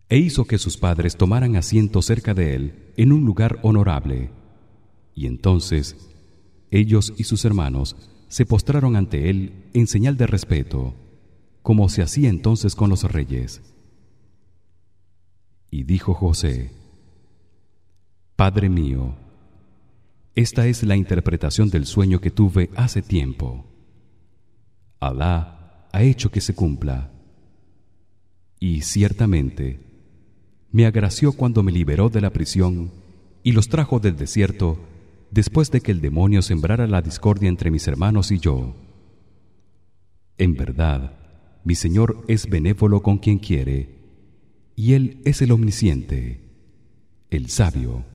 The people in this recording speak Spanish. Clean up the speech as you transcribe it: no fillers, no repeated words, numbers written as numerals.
e hizo que sus padres tomaran asiento cerca de él en un lugar honorable. Y entonces ellos y sus hermanos se postraron ante él en señal de respeto, como se hacía entonces con los reyes. Y dijo José: Padre mío, esta es la interpretación del sueño que tuve hace tiempo. Alá ha hecho que se cumpla. Y ciertamente me agració cuando me liberó de la prisión y los trajo del desierto después de que el demonio sembrara la discordia entre mis hermanos y yo. En verdad, mi Señor es benévolo con quien quiere, y él es el omnisciente, el sabio.